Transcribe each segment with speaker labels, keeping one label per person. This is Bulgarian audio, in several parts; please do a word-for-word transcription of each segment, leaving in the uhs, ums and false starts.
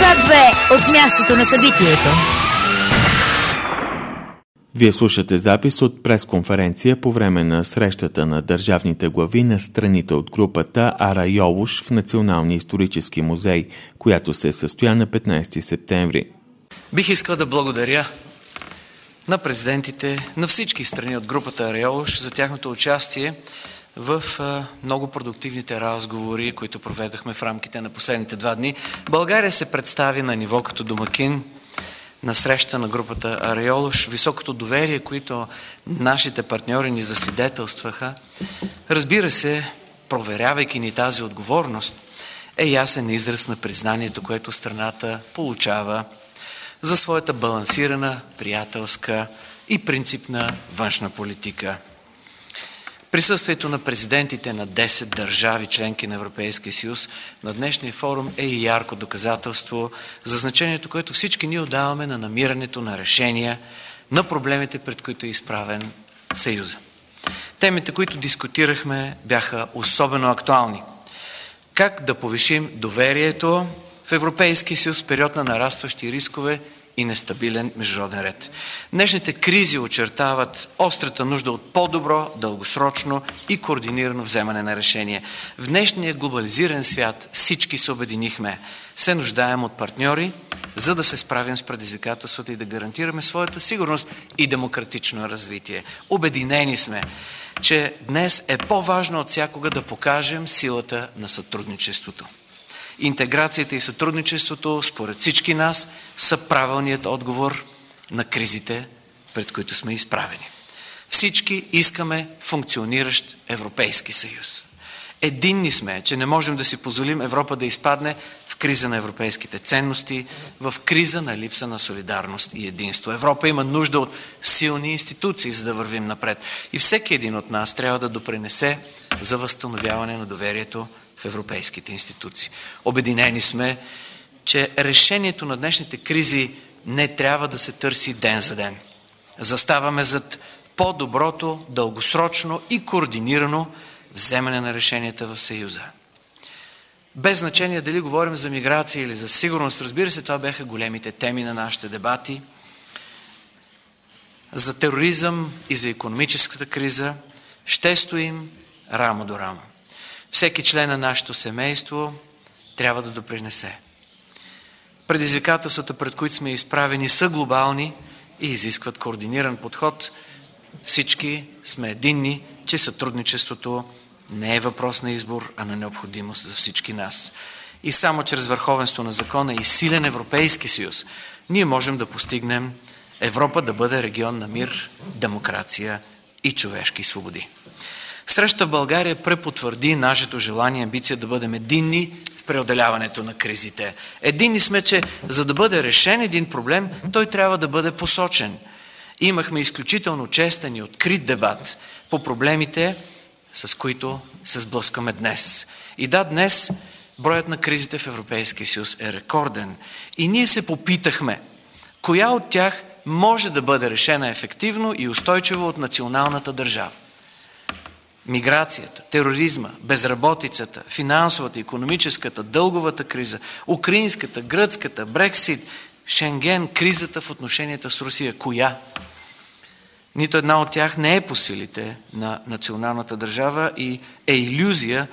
Speaker 1: Ха две от мястото на събитието.
Speaker 2: Вие слушате запис от пресконференция по време на срещата на държавните глави на страните от групата Ара Йолуш в Националния исторически музей, която се състоя на петнайсети септември.
Speaker 3: Бих искал да благодаря на президентите на всички страни от групата Ара Йолуш за тяхното участие в много продуктивните разговори, които проведохме в рамките на последните два дни. България се представи на ниво като домакин на среща на групата Ара Йолуш. Високото доверие, което нашите партньори ни засвидетелстваха, разбира се, проверявайки ни тази отговорност, е ясен израз на признанието, което страната получава за своята балансирана, приятелска и принципна външна политика. Присъствието на президентите на десет държави, членки на Европейския съюз, на днешния форум е и ярко доказателство за значението, което всички ние отдаваме на намирането на решения на проблемите, пред които е изправен Съюза. Темите, които дискутирахме, бяха особено актуални. Как да повишим доверието в Европейския съюз в период на нарастващи рискове и нестабилен международен ред. Днешните кризи очертават острата нужда от по-добро, дългосрочно и координирано вземане на решения. В днешния глобализиран свят всички се обединихме. Се нуждаем от партньори, за да се справим с предизвикателствата и да гарантираме своята сигурност и демократично развитие. Обединени сме, че днес е по-важно от всякога да покажем силата на сътрудничеството. Интеграцията и сътрудничеството, според всички нас, са правилният отговор на кризите, пред които сме изправени. Всички искаме функциониращ Европейски съюз. Единни сме, че не можем да си позволим Европа да изпадне в криза на европейските ценности, в криза на липса на солидарност и единство. Европа има нужда от силни институции, за да вървим напред. И всеки един от нас трябва да допринесе за възстановяване на доверието в европейските институции. Обединени сме, че решението на днешните кризи не трябва да се търси ден за ден. Заставаме зад по-доброто, дългосрочно и координирано вземане на решенията в Съюза. Без значение дали говорим за миграция или за сигурност, разбира се, това бяха големите теми на нашите дебати. За тероризъм и за икономическата криза ще стоим рамо до рамо. Всеки член на нашето семейство трябва да допринесе. Предизвикателствата, пред които сме изправени, са глобални и изискват координиран подход. Всички сме единни, че сътрудничеството не е въпрос на избор, а на необходимост за всички нас. И само чрез върховенство на закона и силен Европейски съюз ние можем да постигнем Европа да бъде регион на мир, демокрация и човешки свободи. Среща в България препотвърди нашето желание и амбиция да бъдем единни в преодоляването на кризите. Единни сме, че за да бъде решен един проблем, той трябва да бъде посочен. Имахме изключително честен и открит дебат по проблемите, с които се сблъскаме днес. И да, днес броят на кризите в Европейския съюз е рекорден. И ние се попитахме, коя от тях може да бъде решена ефективно и устойчиво от националната държава. Миграцията, тероризма, безработицата, финансовата, икономическата, дълговата криза, украинската, гръцката, Брексит, Шенген, кризата в отношенията с Русия. Коя? Нито една от тях не е по силите на националната държава и е илюзия,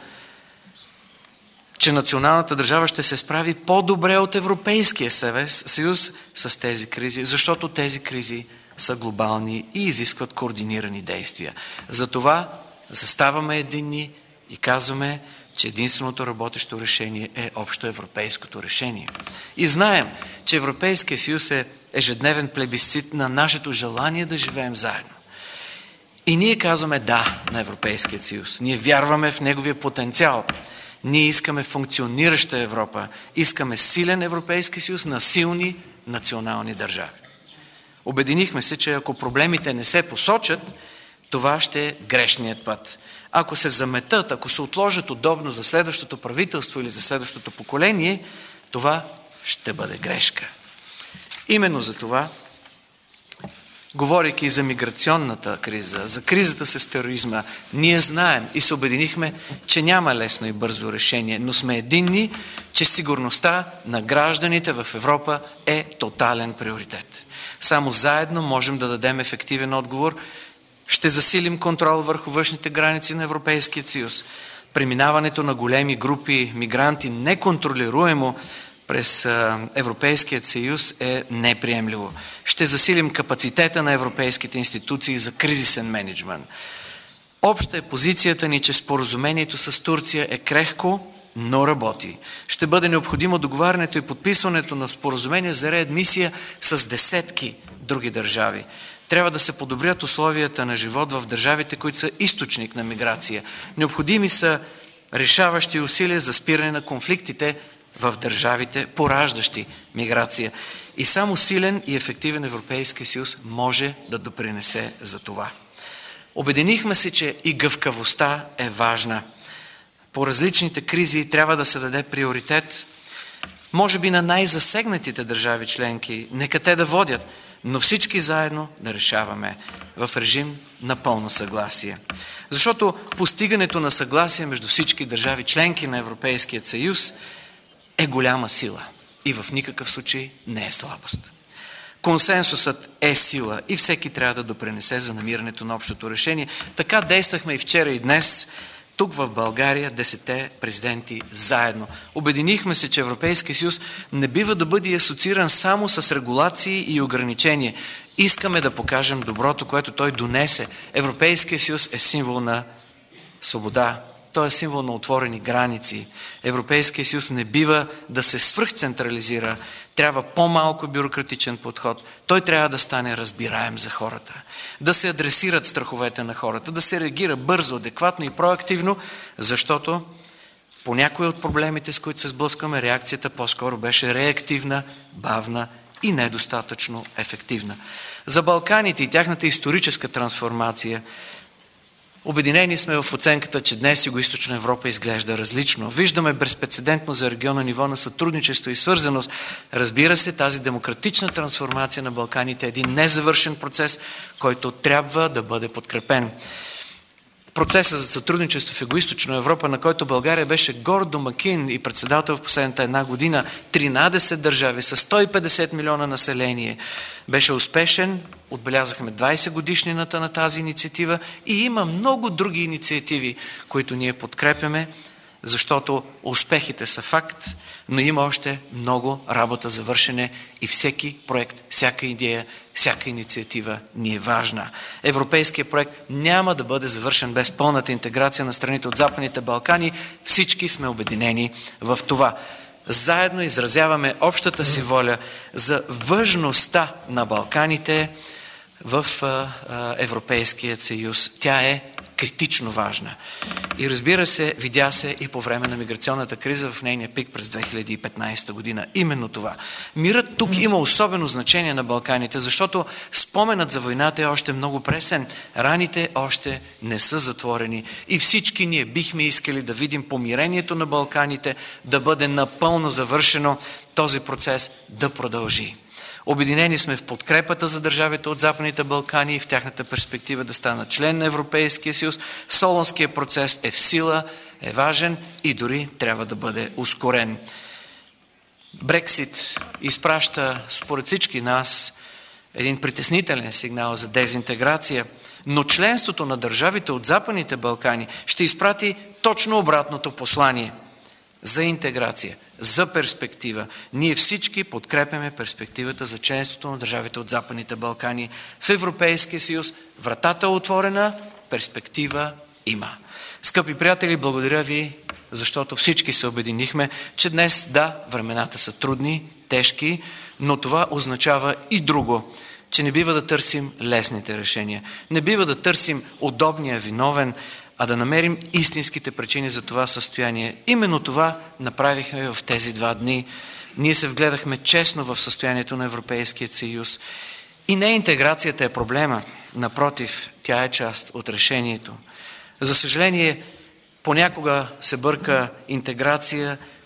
Speaker 3: че националната държава ще се справи по-добре от Европейския съюз с тези кризи, защото тези кризи са глобални и изискват координирани действия. Затова заставаме единни и казваме, че единственото работещо решение е общо европейското решение. И знаем, че Европейския съюз е ежедневен плебисцит на нашето желание да живеем заедно. И ние казваме да на Европейския съюз. Ние вярваме в неговия потенциал. Ние искаме функционираща Европа. Искаме силен Европейски съюз на силни национални държави. Обединихме се, че ако проблемите не се посочат, това ще е грешният път. Ако се заметат, ако се отложат удобно за следващото правителство или за следващото поколение, това ще бъде грешка. Именно за това говорейки за миграционната криза, за кризата с тероризма, ние знаем и се обединихме, че няма лесно и бързо решение, но сме единни, че сигурността на гражданите в Европа е тотален приоритет. Само заедно можем да дадем ефективен отговор. Ще засилим контрол върху външните граници на Европейския съюз. Преминаването на големи групи мигранти неконтролируемо през Европейският съюз е неприемливо. Ще засилим капацитета на европейските институции за кризисен мениджмънт. Обща е позицията ни, че споразумението с Турция е крехко, но работи. Ще бъде необходимо договарянето и подписването на споразумение за реадмисия с десетки други държави. Трябва да се подобрят условията на живот в държавите, които са източник на миграция. Необходими са решаващи усилия за спиране на конфликтите в държавите, пораждащи миграция. И само силен и ефективен Европейски съюз може да допринесе за това. Обединихме се, че и гъвкавостта е важна. По различните кризи трябва да се даде приоритет, може би на най-засегнатите държави членки, нека те да водят, но всички заедно да решаваме в режим на пълно съгласие. Защото постигането на съгласие между всички държави членки на Европейския съюз е голяма сила и в никакъв случай не е слабост. Консенсусът е сила и всеки трябва да допринесе за намирането на общото решение. Така действахме и вчера и днес, тук в България, десетте президенти заедно. Обединихме се, че Европейския съюз не бива да бъде асоцииран само с регулации и ограничения. Искаме да покажем доброто, което той донесе. Европейския съюз е символ на свобода. Той е символ на отворени граници. Европейския съюз не бива да се свръхцентрализира. Трябва по-малко бюрократичен подход. Той трябва да стане разбираем за хората. Да се адресират страховете на хората, да се реагира бързо, адекватно и проактивно, защото по някои от проблемите, с които се сблъскваме, реакцията по-скоро беше реактивна, бавна и недостатъчно ефективна. За Балканите и тяхната историческа трансформация обединени сме в оценката, че днес Югоизточна Европа изглежда различно. Виждаме безпрецедентно за региона ниво на сътрудничество и свързаност. Разбира се, тази демократична трансформация на Балканите е един незавършен процес, който трябва да бъде подкрепен. Процесът за сътрудничество в Югоизточна Европа, на който България беше горд домакин и председател в последната една година, тринадесет държави с сто и петдесет милиона население, беше успешен. Отбелязахме двадесет годишнината на тази инициатива и има много други инициативи, които ние подкрепяме, защото успехите са факт, но има още много работа за вършене и всеки проект, всяка идея, всяка инициатива ни е важна. Европейският проект няма да бъде завършен без пълната интеграция на страните от Западните Балкани. Всички сме обединени в това. Заедно изразяваме общата си воля за важността на Балканите в Европейския съюз. Тя е критично важна. И разбира се, видя се и по време на миграционната криза в нейния пик през две хиляди и петнадесета година. Именно това. Мирът тук има особено значение на Балканите, защото споменът за войната е още много пресен. Раните още не са затворени. И всички ние бихме искали да видим помирението на Балканите да бъде напълно завършено, този процес да продължи. Обединени сме в подкрепата за държавите от Западните Балкани и в тяхната перспектива да станат член на Европейския съюз. Солунският процес е в сила, е важен и дори трябва да бъде ускорен. Брексит изпраща според всички нас един притеснителен сигнал за дезинтеграция, но членството на държавите от Западните Балкани ще изпрати точно обратното послание – за интеграция, за перспектива. Ние всички подкрепяме перспективата за членството на държавите от Западните Балкани в Европейския съюз. Вратата е отворена, перспектива има. Скъпи приятели, благодаря ви, защото всички се обединихме, че днес, да, времената са трудни, тежки, но това означава и друго, че не бива да търсим лесните решения. Не бива да търсим удобния виновен, а да намерим истинските причини за това състояние. Именно това направихме в тези два дни. Ние се вгледахме честно в състоянието на Европейския съюз. И не интеграцията е проблема. Напротив, тя е част от решението. За съжаление, понякога се бърка интеграция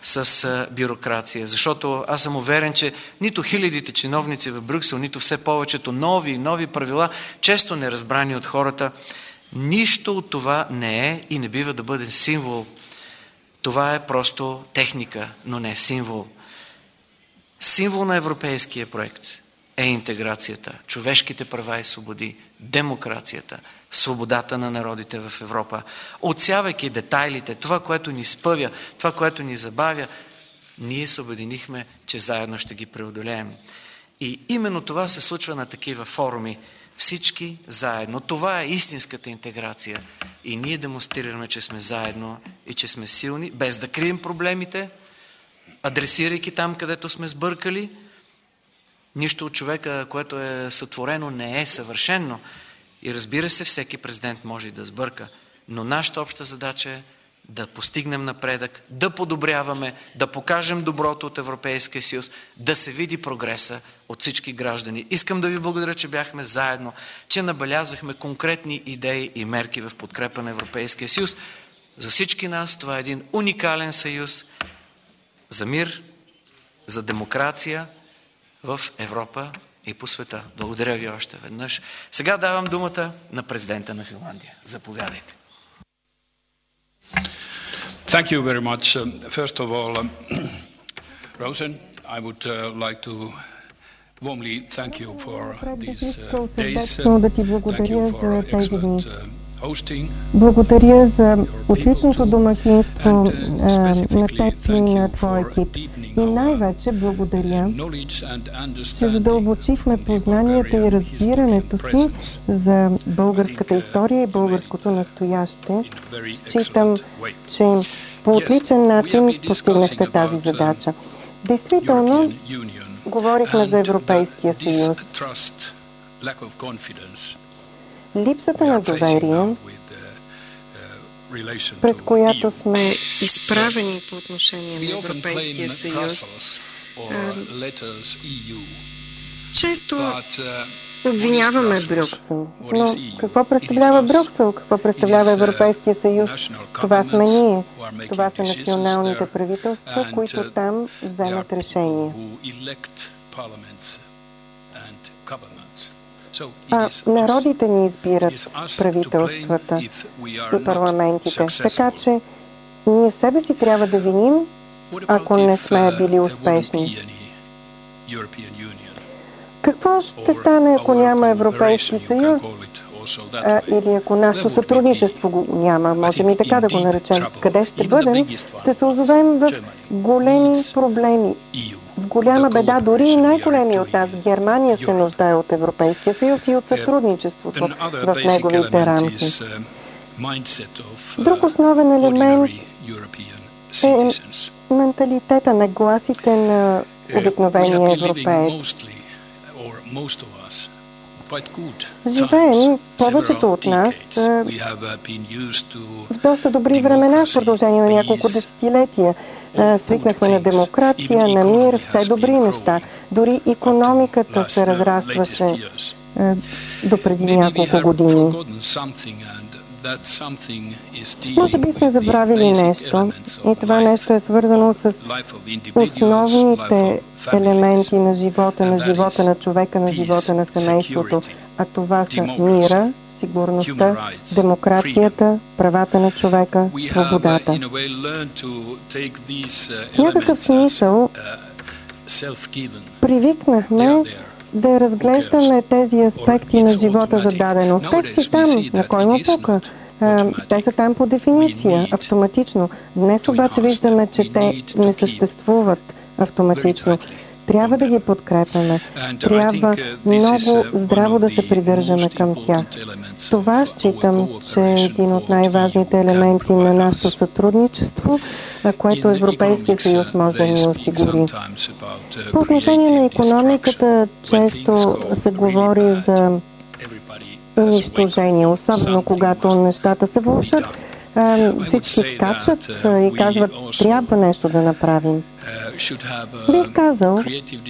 Speaker 3: с бюрокрация. Защото аз съм уверен, че нито хилядите чиновници в Брюксел, нито все повечето нови и нови правила, често неразбрани от хората, нищо от това не е и не бива да бъде символ. Това е просто техника, но не символ. Символ на европейския проект е интеграцията, човешките права и свободи, демокрацията, свободата на народите в Европа. Отсявайки детайлите, това, което ни спъвя, това, което ни забавя, ние се обединихме, че заедно ще ги преодолеем. И именно това се случва на такива форуми. Всички заедно. Това е истинската интеграция. И ние демонстрираме, че сме заедно и че сме силни, без да крием проблемите, адресирайки там, където сме сбъркали. Нищо от човека, което е сътворено, не е съвършено. И разбира се, всеки президент може и да сбърка. Но нашата обща задача е да постигнем напредък, да подобряваме, да покажем доброто от Европейския съюз, да се види прогреса от всички граждани. Искам да ви благодаря, че бяхме заедно, че набелязахме конкретни идеи и мерки в подкрепа на Европейския съюз. За всички нас това е един уникален съюз за мир, за демокрация в Европа и по света. Благодаря ви още веднъж. Сега давам думата на президента на Финландия. Заповядайте.
Speaker 4: Thank you very much. Um, first of all, um, Rosen, I would uh, like to warmly thank you for these uh, days. Uh, thank you for excellent uh, hosting.
Speaker 5: Благодаря за отличното домакинство на теб и на твоя екип. И най-вече благодаря, че задълбочихме познанията и разбирането си за българската история и българското настояще. Считам, че по отличен начин постигнахте тази задача. Действително, говорихме за Европейския съюз. Липсата на доверие, пред която сме изправени по отношение на Европейския съюз, често обвиняваме Брюксел. Но какво представлява Брюксел? Какво представлява Европейския съюз? Това сме ние. Това са националните правителства, които там вземат решения. А народите ни избират правителствата и парламентите. Така че ние себе си трябва да виним, ако не сме били успешни. Какво ще стане, ако няма Европейски съюз? А, или ако нашето сътрудничество го няма, можем и така да го наречем. Къде ще бъдем? Ще се озовем в големи проблеми. В голяма беда, дори и най-големи от нас. Германия се нуждае от Европейския съюз и от сътрудничеството в неговите рамки. Друг основен елемент е менталитета, нагласите на обикновения европеец. Живеем, повечето от нас, в доста добри времена в продължение на няколко десетилетия. Свикнахме на демокрация, на мир, все добри неща. Дори икономиката се разрастваше до преди няколко години. Може би сме забравили нещо и това нещо е свързано с основните елементи на живота, на живота на човека, на живота на семейството, а това са мира, сигурността, демокрацията, правата на човека, свободата. В някакъв смисъл привикнахме да разглеждаме тези аспекти на живота за даденост. Те си там, на кой му пука. Те са там по дефиниция, автоматично. Днес обаче виждаме, че те не съществуват автоматично. Трябва да ги подкрепяме. Трябва много здраво да се придържаме към тях. Това считам, че е един от най-важните елементи на нашето сътрудничество, което Европейския съюз може да ни осигури. По отношение на икономиката, често се говори за унищожение, особено когато нещата се влошат. Всички скачат и казват, трябва нещо да направим. Бих казал,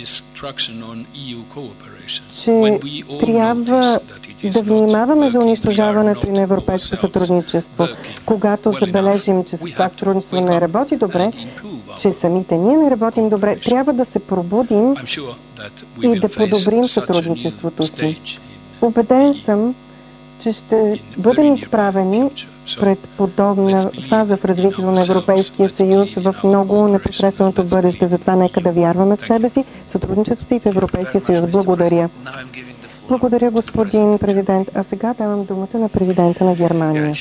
Speaker 5: че трябва да внимаваме за унищожаването на европейско сътрудничество. Когато забележим, че това сътрудничество не работи добре, че самите ние не работим добре. Трябва да се пробудим и да подобрим сътрудничеството си. Убеден съм, че ще бъдем изправени пред подобна фаза в развитието на Европейския съюз в много непосредственото бъдеще. Затова нека да вярваме в себе си, в сътрудничеството си в Европейския съюз. Благодаря. Благодаря, господин президент. А сега давам думата на президента на Германия.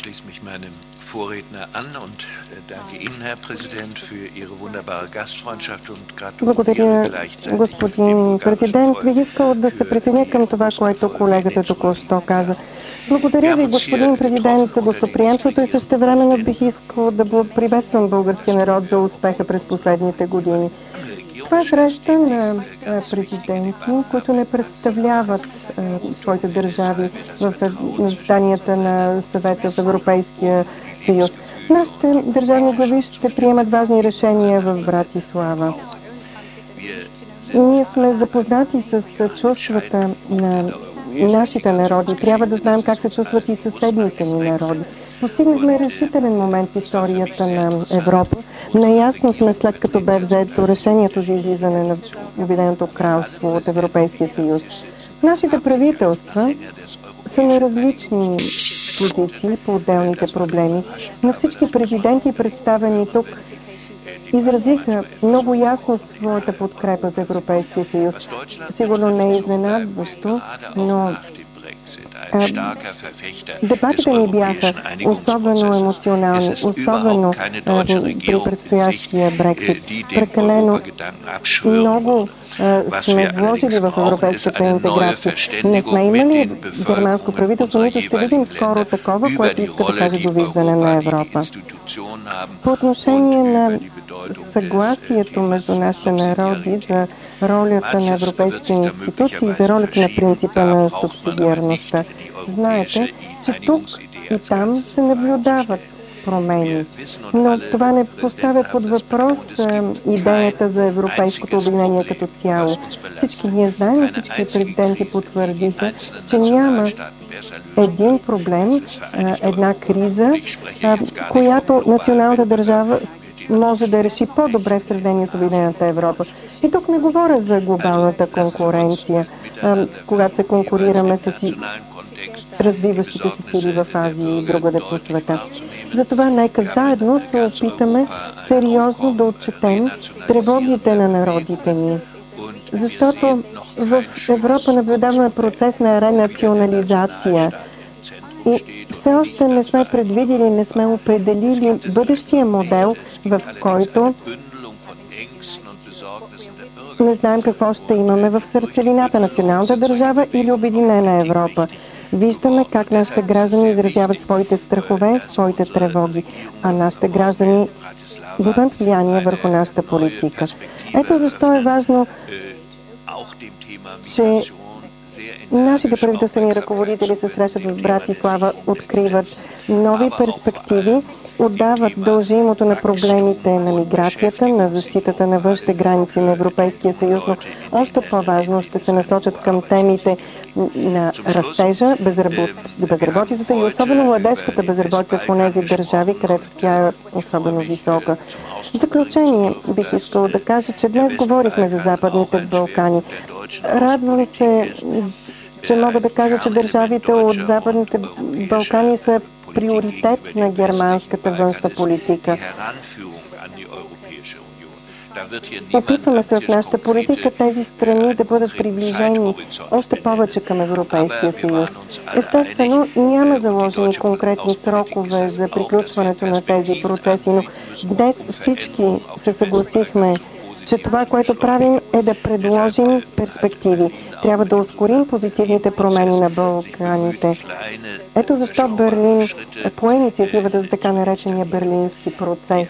Speaker 5: Благодаря, господин президент. Бих искал да се присъединя към това, което колегата току-що каза. Благодаря ви, господин президент, за гостоприемството и същевременно бих искал да приветствам българския народ за успеха през последните години. Това е среща на президенти, които не представляват а, своите държави в заседанията на Съвета в Европейския съюз. Нашите държавни глави ще приемат важни решения в Братислава. Ние сме запознати с чувствата на нашите народи. Трябва да знаем как се чувстват и съседните ни народи. Постигнахме решителен момент в историята на Европа. Наясно сме, след като бе взето решението за излизане на Обединеното кралство от Европейския съюз. Нашите правителства са на различни позиции по отделните проблеми, но всички президенти, представени тук, изразиха много ясно своята подкрепа за Европейския съюз. Сигурно не е изненадващо, но а, дебатите ни бяха особено емоционални, особено а, при предстоящия Брексит. Прекалено много а, сме вложили в европейската интеграция. Не сме имали германско правителство, нито ще видим скоро такова, което иска да каже довиждане на Европа. По отношение на съгласието между нашите народи за ролята на европейските институции и за ролята на принципа на субсидиарността. Знаете, че тук и там се наблюдават промени, но това не поставя под въпрос е, идеята за европейското обединение като цяло. Всички ние знаем, всички президенти потвърдиха, че няма един проблем, е, една криза, е, която националната държава може да реши по-добре в сравнение с Обединената Европа. И тук не говоря за глобалната конкуренция, а, когато се конкурираме с развиващите се сили в Азия и другаде по света. Затова нека заедно се опитаме сериозно да отчетем тревогите на народите ни. Защото в Европа наблюдаваме процес на ренационализация. И все още не сме предвидили, не сме определили бъдещия модел, в който не знаем какво ще имаме в сърцевината, националната държава или Обединена Европа. Виждаме как нашите граждани изразяват своите страхове, своите тревоги, а нашите граждани имат влияние върху нашата политика. Ето защо е важно, че нашите правителствени ръководители се срещат в Братислава, откриват нови перспективи, отдават дължимото на проблемите на миграцията, на защитата на външните граници на Европейския съюз, но още по-важно ще се насочат към темите на растежа, безработ... безработицата и особено младежката безработица в тези държави, където тя е особено висока. В заключение бих искал да кажа, че днес говорихме за Западните Балкани. Радвам се, че мога да кажа, че държавите от Западните Балкани са приоритет на германската външна политика. Опитваме се в нашата политика тези страни да бъдат приближени още повече към Европейския съюз. Естествено, няма заложени конкретни срокове за приключването на тези процеси, но днес всички се съгласихме, че това, което правим, е да предложим перспективи. Трябва да ускорим позитивните промени на Балканите. Ето защо Берлин по инициативата за така наречения берлински процес.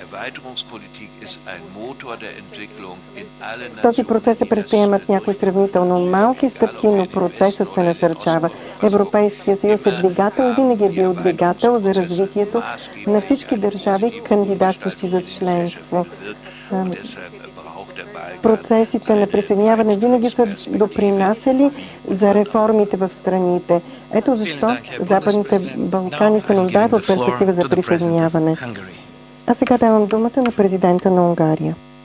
Speaker 5: Този процес се предприемат някои сравнително малки стъпки, но процесът се насърчава. Европейския съюз е двигател и винаги е бил двигател за развитието на всички държави, кандидатстващи за членство. Процесите на присъединяване винаги са допринасяли за реформите в страните. Ето защо Западните Балкани се нуждаят от перспектива за присъединяване. А сега давам думата на президента на Унгария.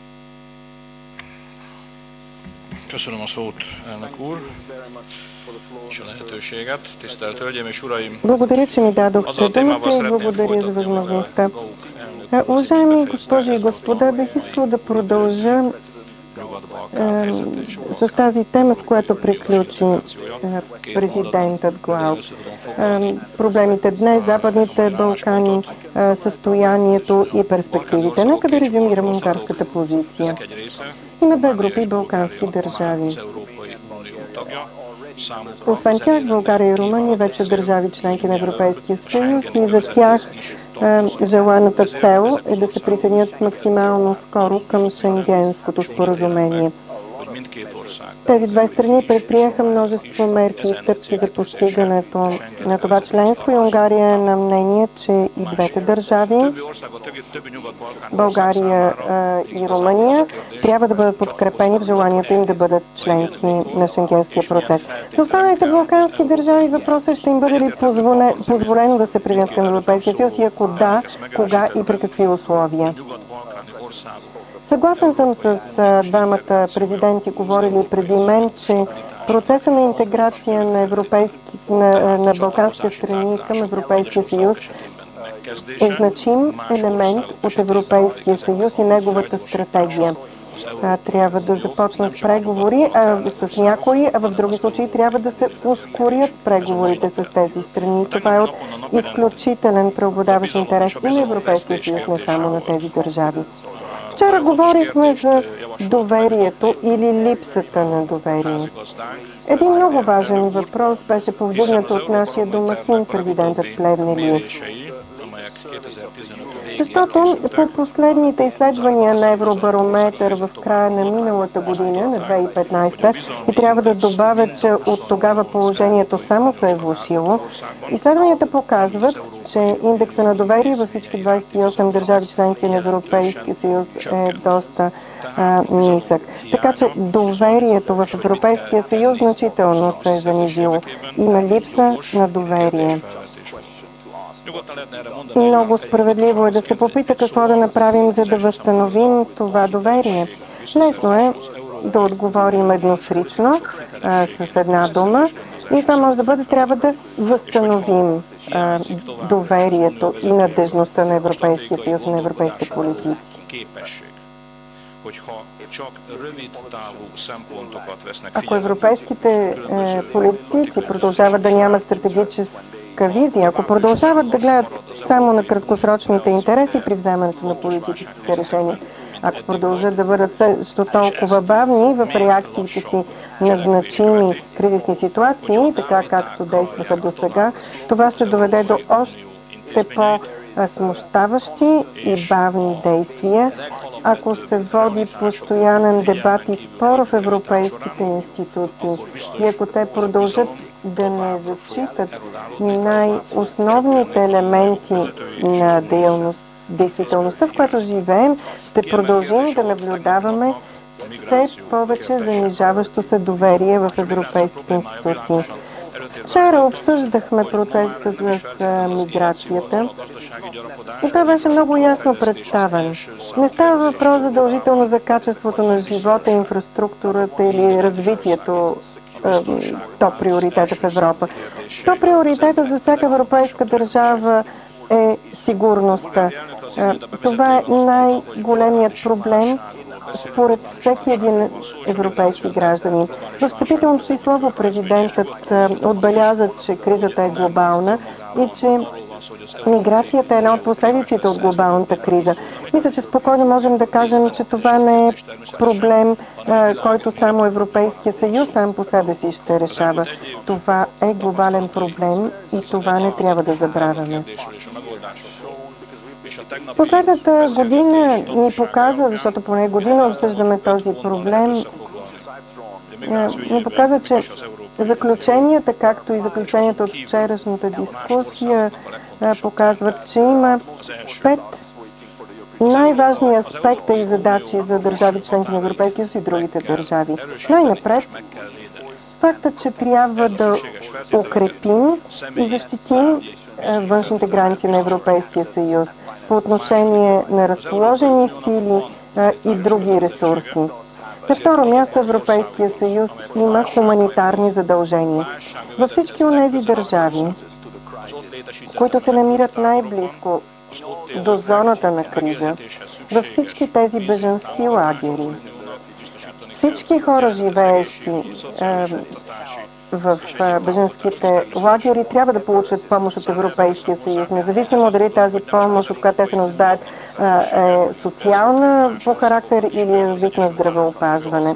Speaker 4: Köszönöm a szót, elnök úr, és a lehetőséget. Tisztelt Hölgyeim és Uraim!
Speaker 5: Благодаря, че ми дадохте думата и благодаря за възможността. Уважаеми госпожи и господа, бих искал да продължа е, с тази тема, с която приключи е, президентът Глаук. Е, проблемите днес, Западните Балкани, е, състоянието и перспективите. Нека да резюмирам унгарската позиция. Има две групи балкански държави. Освен тях, България и Румъния вече държави членки на Европейския съюз и за тях е, желаната цел е да се присъединят максимално скоро към Шенгенското споразумение. Тези две страни предприеха множество мерки и стъпки за постигането на това членство и Унгария е на мнение, че и двете държави, България и Румъния, трябва да бъдат подкрепени в желанието им да бъдат членки на Шенгенския процес. За останалите балкански държави въпросът ще им бъде ли позволено да се присъединят към Европейския съюз и ако да, кога и при какви условия. Съгласен съм с двамата президенти, говорили преди мен, че процесът на интеграция на, европейски, на, на балканските страни към Европейския съюз е значим елемент от Европейския съюз и неговата стратегия. Трябва да започнат преговори а, с някои, а в други случаи трябва да се ускорят преговорите с тези страни. Това е от изключителен преобладаващ интерес и на Европейския съюз, не само на тези държави. Вчера говорихме за доверието или липсата на доверие. Един много важен въпрос беше повдигнат от нашия домакин, президентът Плевнелиев. Защото по последните изследвания на Евробарометър в края на миналата година, на две хиляди и петнадесета, и трябва да добавя, че от тогава положението само се е влошило, изследванията показват, че индекса на доверие във всички двадесет и осем държави членки на Европейския съюз е доста а, нисък. Така че доверието в Европейския съюз значително се е занижило. Има липса на доверие. Много справедливо е да се попита какво да направим, за да възстановим това доверие. Лесно е да отговорим едносрично, а, с една дума, и това може да бъде, трябва да възстановим а, доверието и надежността на Европейския съюз и на европейските политици. Ако европейските е, политици продължават да нямат стратегическа визия, ако продължават да гледат само на краткосрочните интереси при вземането на политическите решения, ако продължат да бъдат също толкова бавни в реакциите си на значими кризисни ситуации, така както действаха до сега, това ще доведе до още по-смущаващи и бавни действия, ако се води постоянен дебат и спор в европейските институции и ако те продължат да не зачитат най-основните елементи на действителността, в която живеем, ще продължим да наблюдаваме все повече занижаващо се доверие в европейските институции. Вчера обсъждахме процеса с миграцията и той беше много ясно представен. Не става въпрос задължително за качеството на живота, инфраструктурата или развитието, то приоритета в Европа. То приоритета за всяка европейска държава е сигурността. Това е най-големият проблем според всеки един европейски гражданин. В встъпителното си слово президентът отбеляза, че кризата е глобална и че миграцията е една от последиците от глобалната криза. Мисля, че спокойно можем да кажем, че това не е проблем, който само Европейския съюз сам по себе си ще решава. Това е глобален проблем и това не трябва да забравяме. Последната година ни показа, защото поне година обсъждаме този проблем, ни показа, че заключенията, както и заключенията от вчерашната дискусия, показват, че има пет най-важни аспекта и задачи за държави членки на Европейския съюз и другите държави. Най-напред, фактът, че трябва да укрепим и защитим външните граници на Европейския съюз по отношение на разположени сили и други ресурси. На второ място, Европейския съюз има хуманитарни задължения. Във всички онези държави, които се намират най-близко до зоната на криза, във всички тези бежански лагери, всички хора, живеещи е, в е, бежанските лагери, трябва да получат помощ от Европейския съюз. Независимо дали тази помощ, от която те се нуждаят, е социална по характер или е вид на здравеопазване.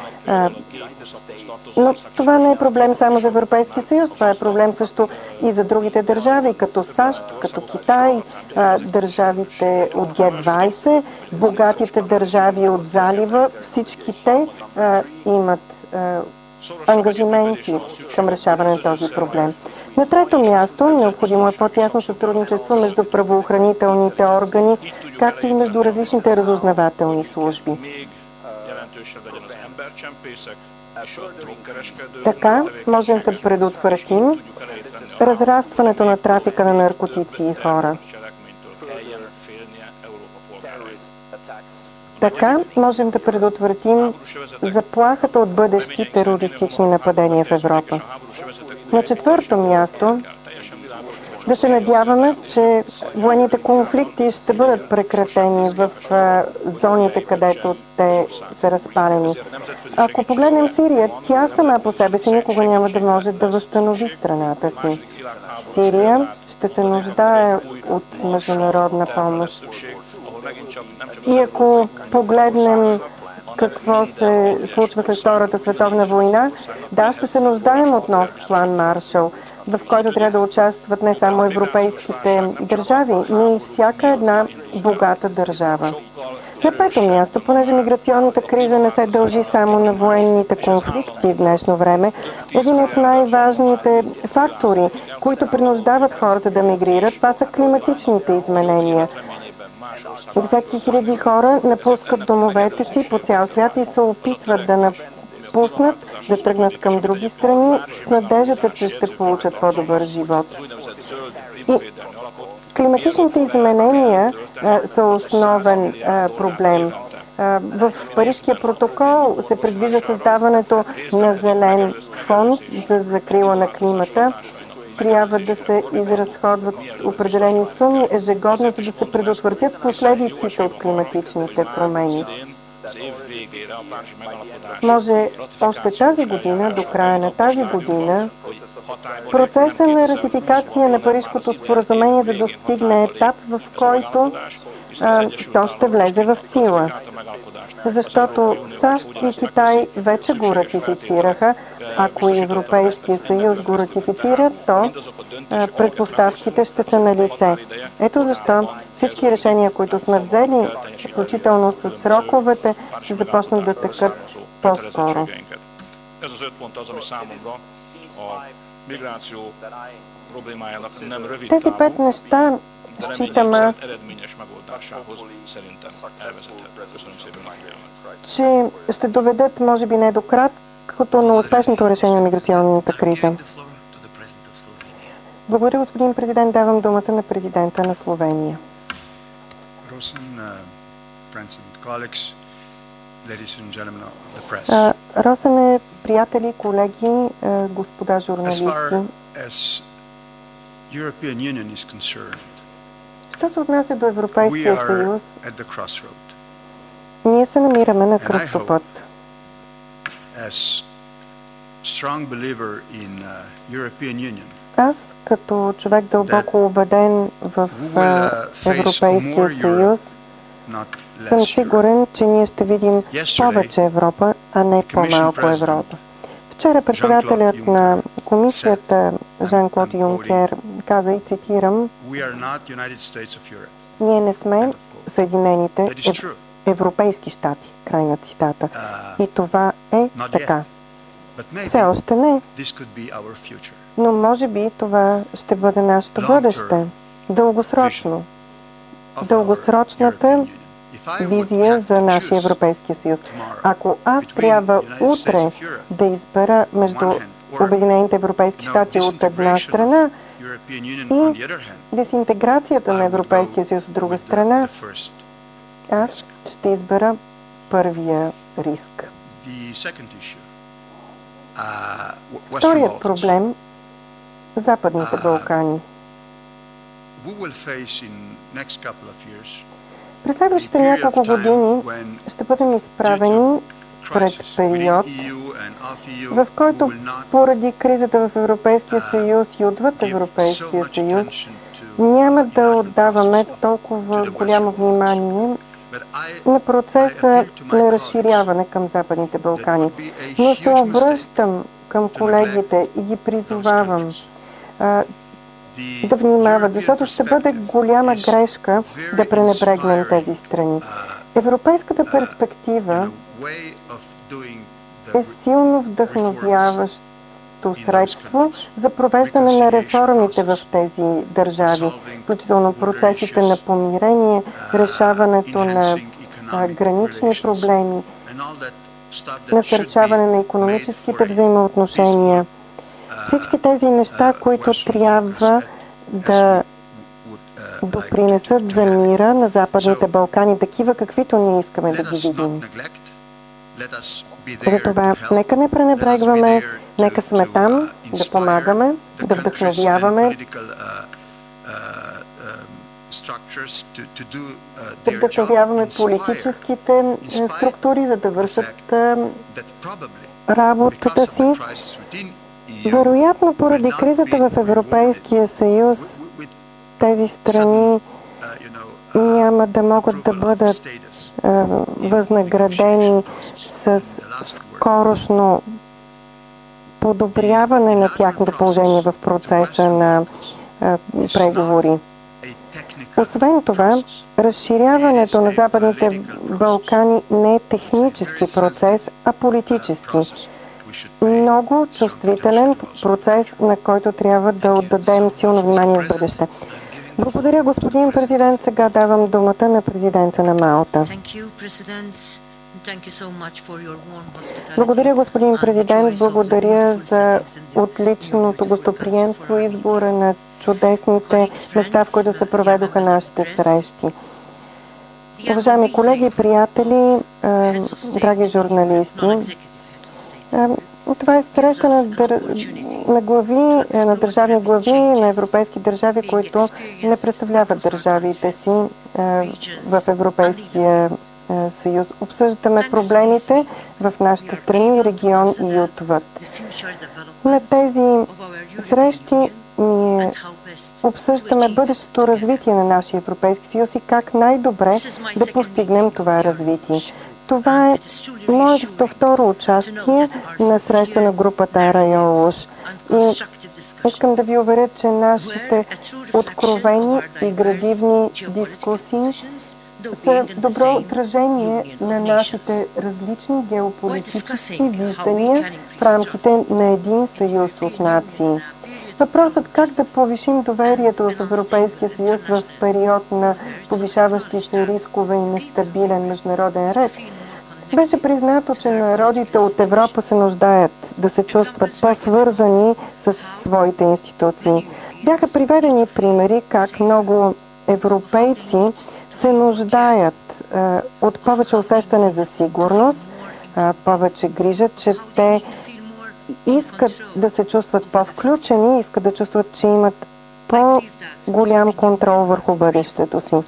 Speaker 5: Но това не е проблем само за Европейския съюз, това е проблем също и за другите държави, като САЩ, като Китай, държавите от Ге двайсет, богатите държави от залива, всички те имат ангажименти към решаване на този проблем. На трето място, необходимо е по-тясно сътрудничество между правоохранителните органи, както и между различните разузнавателни служби. Така можем да предотвратим разрастването на трафика на наркотици и хора. Така можем да предотвратим заплахата от бъдещи терористични нападения в Европа. На четвърто място, да се надяваме, че военните конфликти ще бъдат прекратени в зоните, където те са разпалени. Ако погледнем Сирия, тя сама по себе си никога няма да може да възстанови страната си. Сирия ще се нуждае от международна помощ. И ако погледнем какво се случва след Втората световна война, да, ще се нуждаем от нов план Маршал, в който трябва да участват не само европейските държави, но и всяка една богата държава. На пето място, понеже миграционната криза не се дължи само на военните конфликти в днешно време, един от най-важните фактори, които принуждават хората да мигрират, това са климатичните изменения. Десетки хиляди хора напускат домовете си по цял свят и се опитват да напуснат, да тръгнат към други страни с надеждата, че ще получат по-добър живот. И климатичните изменения а, са основен а, проблем. А, в Парижкия протокол се предвижда създаването на зелен фонд за закрила на климата. Трябва да се изразходват определени суми ежегодно, за да се предотвратят последиците от климатичните промени. Може още тази година, до края на тази година, процесът на ратификация на Парижкото споразумение да достигне етап, в който а, то ще влезе в сила. Защото САЩ и Китай вече го ратифицираха. Ако и Европейския съюз го ратифицира, то а, предпоставките ще са на лице. Ето защо всички решения, които сме взели, включително с сроковете, ще започнат да текат по-скоро. Тези пет неща, считам аз, че ще доведат, може би не до краткото, но успешното решение на миграционната криза. Благодаря, господин президент. Давам думата на президента на Словения. Росен, приятели, колеги, господа журналисти. Що се отнася до Европейския съюз, ние се намираме на кръстопът. Аз, като човек дълбоко убеден в Европейския съюз, съм сигурен, че ние ще видим повече Европа, а не по-малко Европа. Вчера председателят на комисията Жан-Клод Юнкер каза, и цитирам, ние не сме Съединените ев... европейски щати, край на цитата. И това е така. Все още не. Но може би това ще бъде нашето бъдеще. Дългосрочно. Дългосрочната визия за нашия Европейския съюз. Ако аз трябва утре да избера между Обединените европейски щати от една страна и дезинтеграцията на Европейския съюз от друга страна, аз ще избера първия риск. Вторият проблем – Западните Балкани. През следващите няколко години ще бъдем изправени пред период, в който поради кризата в Европейския съюз и отвъд Европейския съюз няма да отдаваме толкова голямо внимание на процеса на разширяване към Западните Балкани. Но се обръщам към колегите и ги призовавам а, да внимават, защото ще бъде голяма грешка да пренебрегнем тези страни. Европейската перспектива е силно вдъхновяващо средство за провеждане на реформите в тези държави, включително процесите на помирение, решаването на а, гранични проблеми, насърчаване на икономическите взаимоотношения. Всички тези неща, които трябва да допринесат за мира на Западните Балкани, такива каквито ние искаме да ги видим. Затова нека не пренебрегваме, нека сме там да помагаме, да вдъхновяваме, да вдъхновяваме политическите структури, за да вършат работата си. Вероятно, поради кризата в Европейския съюз, тези страни няма да могат да бъдат е, възнаградени с скорошно подобряване на тяхното положение в процеса на е, преговори. Освен това, разширяването на Западните Балкани не е технически процес, а политически. Много чувствителен процес, на който трябва да отдадем силно внимание в бъдеще. Благодаря, господин президент. Сега давам думата на президента на Малта. Благодаря, господин президент. Благодаря за отличното гостоприемство и избора на чудесните места, в които се проведоха нашите срещи. Уважаеми колеги и приятели, драги журналисти, това е среща на, дър... на глави, на държавни глави на европейски държави, които не представляват държавите си в Европейския съюз. Обсъждаме проблемите в нашите страни, регион и отвъд. На тези срещи ние обсъждаме бъдещето развитие на нашия Европейски съюз и как най-добре да постигнем това развитие. Това е моето второ участие на среща на групата Арайолуш. И искам да ви уверя, че нашите откровени и градивни дискусии са добро отражение на нашите различни геополитически виждания в рамките на един съюз от нации. Въпросът как да повишим доверието в Европейския съюз в период на повишаващи се рискове и нестабилен международен ред, беше признато, че народите от Европа се нуждаят да се чувстват по-свързани с своите институции. Бяха приведени примери как много европейци се нуждаят е, от повече усещане за сигурност, е, повече грижа, че те искат да се чувстват по-включени, искат да чувстват, че имат по-голям контрол върху бъдещето си.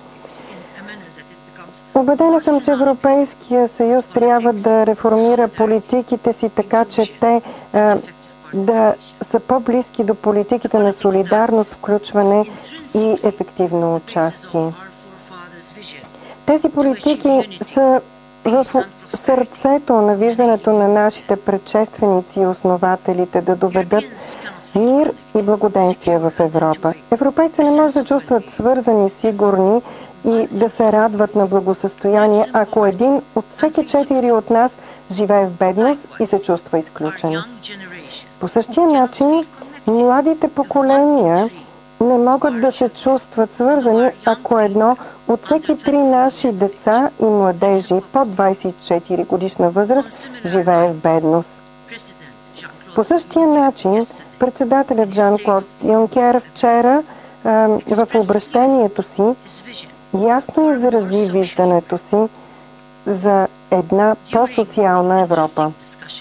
Speaker 5: Убедена съм, че Европейския съюз трябва да реформира политиките си така, че те е, да са по-близки до политиките на солидарност, включване и ефективно участие. Тези политики са в сърцето на виждането на нашите предшественици и основателите да доведат мир и благоденствие в Европа. Европейци не може да чувстват свързани, сигурни и да се радват на благосъстояние, ако един от всеки четири от нас живее в бедност и се чувства изключен. По същия начин, младите поколения не могат да се чувстват свързани, ако едно от всеки три наши деца и младежи под двадесет и четири годишна възраст живее в бедност. По същия начин, председателят Жан-Клод Юнкер вчера в обращението си ясно изрази виждането си за една по-социална Европа.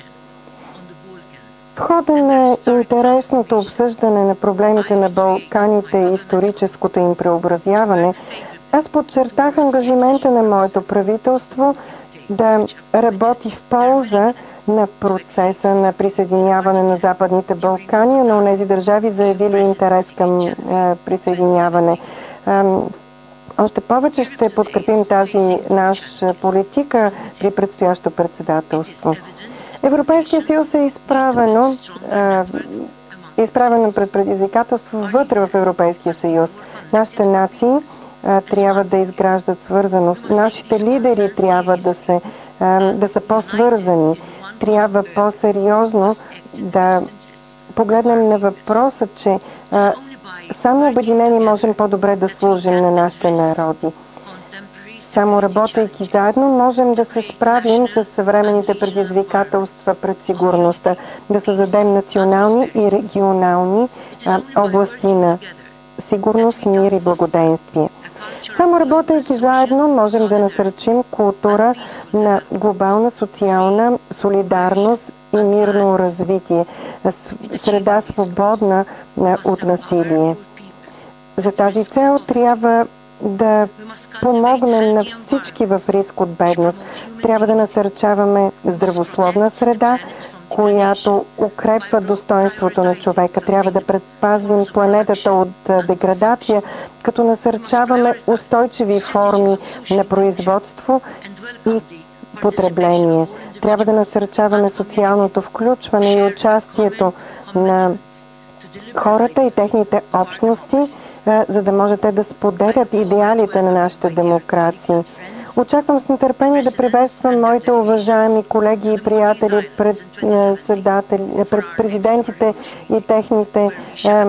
Speaker 5: В хода на интересното обсъждане на проблемите на Балканите и историческото им преобразяване, аз подчертах ангажимента на моето правителство да работи в полза на процеса на присъединяване на Западните Балкани, на тези държави заявили интерес към е, присъединяване. Е, още повече ще подкрепим тази наша политика при предстоящо председателство. Европейския съюз е изправено, е, изправено пред предизвикателство вътре в Европейския съюз. Нашите нации е, трябва да изграждат свързаност. Нашите лидери трябва да, се, е, да са по-свързани. Трябва по-сериозно да погледнем на въпроса, че а, само обединени можем по-добре да служим на нашите народи. Само работейки заедно можем да се справим с съвременните предизвикателства пред сигурността, да създадем национални и регионални а, области на сигурност, мир и благоденствие. Само работейки заедно можем да насърчим култура на глобална социална солидарност и мирно развитие, среда свободна от насилие. За тази цел трябва да помогнем на всички в риск от бедност. Трябва да насърчаваме здравословна среда, която укрепва достоинството на човека. Трябва да предпазим планетата от деградация, като насърчаваме устойчиви форми на производство и потребление. Трябва да насърчаваме социалното включване и участието на хората и техните общности, за да може те да споделят идеалите на нашите демокрации. Очаквам с нетърпение да приветствам моите уважаеми колеги и приятели, пред, пред президентите и техните ем,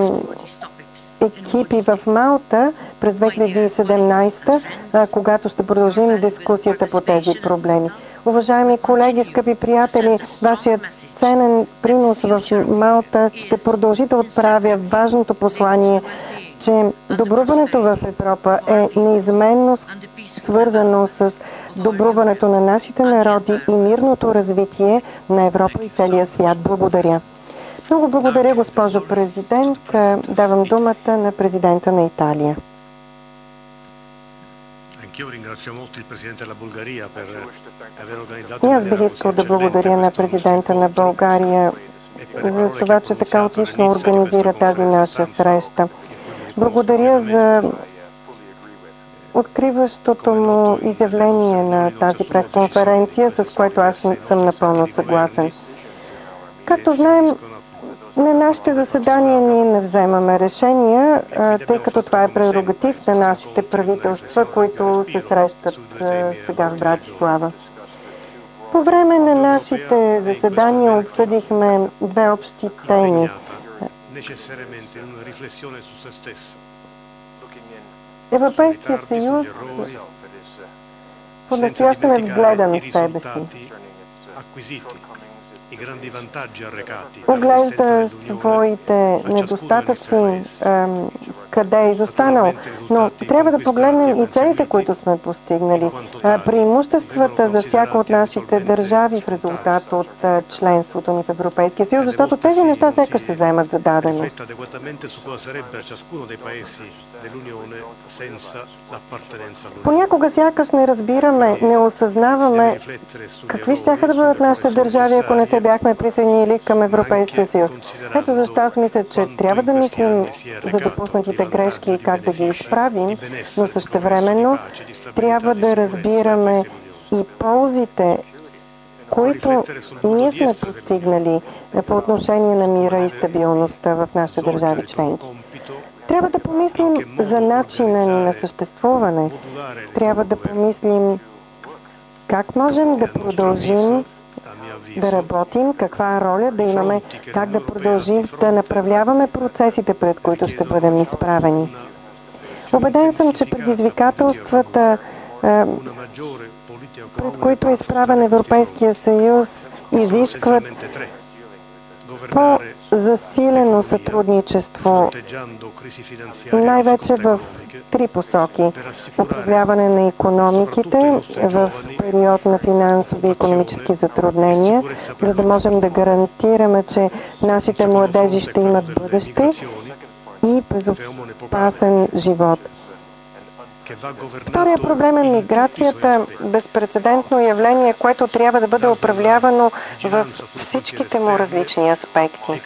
Speaker 5: екипи в Малта през две хиляди и седемнадесета, когато ще продължим дискусията по тези проблеми. Уважаеми колеги, скъпи приятели, вашият ценен принос в Малта ще продължи да отправя важното послание, че добруването в Европа е неизменно свързано с добруването на нашите народи и мирното развитие на Европа и целия свят. Благодаря. Много благодаря, госпожо президент. Давам думата на президента на Италия. И аз бих искал да благодаря на президента на България за това, че така отлично организира тази наша среща. Благодаря за откриващото му изявление на тази пресконференция, с което аз съм напълно съгласен. Както знаем, на нашите заседания ние не вземаме решения, тъй като това е прерогатив на нашите правителства, които се срещат сега в Братислава. По време на нашите заседания обсъдихме две общи теми. Европейския съюз по-настоящем е вгледан в себе си. Оглежда своите недостатъци, къде е изостанал. Но трябва да погледнем и целите, които сме постигнали. Преимуществата за всяка от нашите държави в резултат от членството ни в Европейския съюз, защото тези неща сякаш се вземат за даденост. Понякога сякаш не разбираме, не осъзнаваме какви щяха да бъдат нашите държави, ако не се бяхме присъединили към Европейския съюз. Ето защо аз мисля, че трябва да мислим за допуснатите грешки и как да ги изправим, но същевременно трябва да разбираме и ползите, които ние сме постигнали по отношение на мира и стабилността в нашите държави членки. Трябва да помислим за начина ни на съществуване. Трябва да помислим как можем да продължим да работим, каква роля да имаме, как да продължим да направляваме процесите, пред които ще бъдем изправени. Убеден съм, че предизвикателствата, пред които е изправен Европейския съюз, изискват по-засилено сътрудничество, най-вече в три посоки. Управляване на икономиките в период на финансови и икономически затруднения, за да можем да гарантираме, че нашите младежи ще имат бъдеще и безопасен живот. Втория проблем е миграцията, безпрецедентно явление, което трябва да бъде управлявано в всичките му различни аспекти.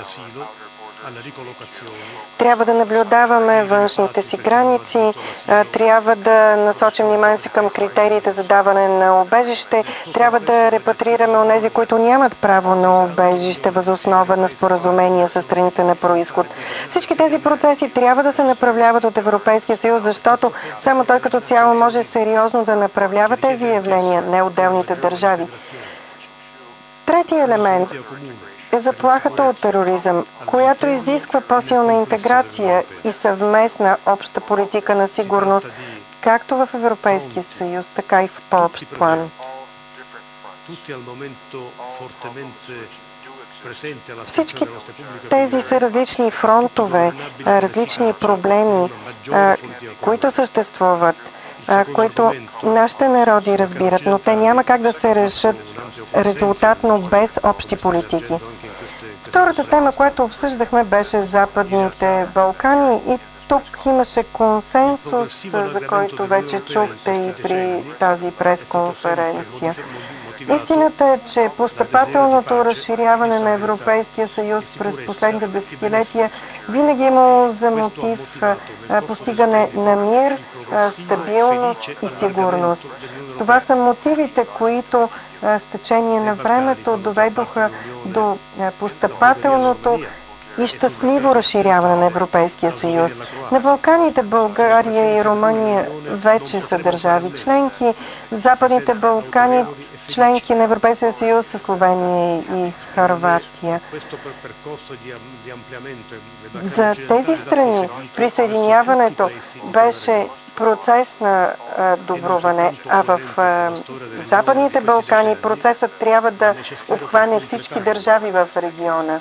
Speaker 5: Трябва да наблюдаваме външните си граници, трябва да насочим вниманието си към критериите за даване на убежище, трябва да репатрираме онези, които нямат право на убежище въз основа на споразумения с страните на происход. Всички тези процеси трябва да се направляват от Европейския съюз, защото само той като цяло може сериозно да направлява тези явления, не отделните държави. Трети елемент е заплахата от тероризъм, която изисква по-силна интеграция и съвместна обща политика на сигурност, както в Европейския съюз, така и в по-общ план. Всички тези са различни фронтове, различни проблеми, които съществуват, които нашите народи разбират, но те няма как да се решат резултатно без общи политики. Втората тема, която обсъждахме, беше Западните Балкани и тук имаше консенсус, за който вече чухте и при тази пресконференция. Истината е, че постъпателното разширяване на Европейския съюз през последните десетилетия винаги е имало за мотив постигане на мир, стабилност и сигурност. Това са мотивите, които с течение на времето доведоха до постъпателното и щастливо разширяване на Европейския съюз. На Балканите България и Румъния вече са държави членки. В Западните Балкани членки на Европейския съюз са Словения и Хърватия. За тези страни присъединяването беше процес на а, добруване, а в а, Западните Балкани процесът трябва да обхване всички държави в региона.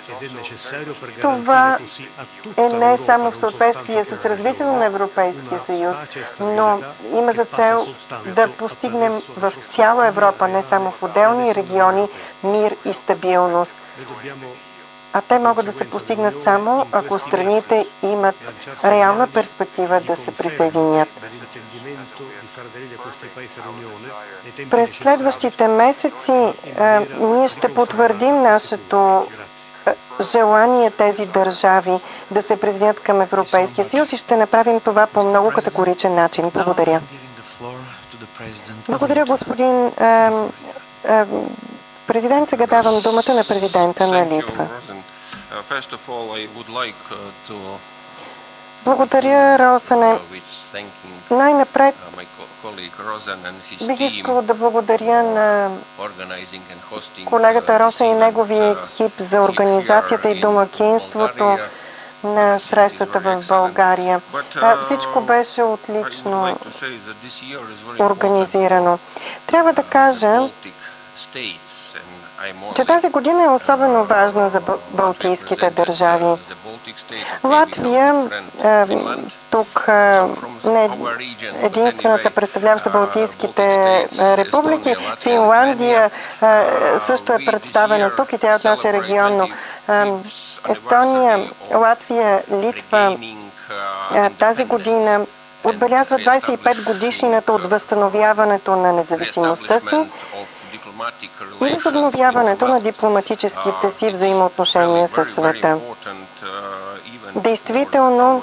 Speaker 5: Това е не само в съответствие с развитието на Европейския съюз, но има за цел да постигнем в цяла Европа, не само в отделни региони, мир и стабилност. А те могат да се постигнат само, ако страните имат реална перспектива да се присъединят. През следващите месеци а, ние ще потвърдим нашето желание тези държави да се присъединят към Европейския съюз и ще направим това по много категоричен начин. Благодаря. Благодаря, господин е, е, президент. Сега давам думата на президента на Литва. Благодаря, Росане. Най-напред бих искал да благодаря на колегата Росен и неговия екип за организацията и домакинството на срещата в България. Всичко беше отлично организирано. Трябва да кажа, че тази година е особено важна за балтийските държави. Латвия, тук не е единствената представляваща балтийските републики. Финландия също е представена тук и тя е от нашия регион, но Естония, Латвия, Литва тази година отбелязва двадесет и пет годишнината от възстановяването на независимостта си и възобновяването на дипломатическите си взаимоотношения със света. Действително,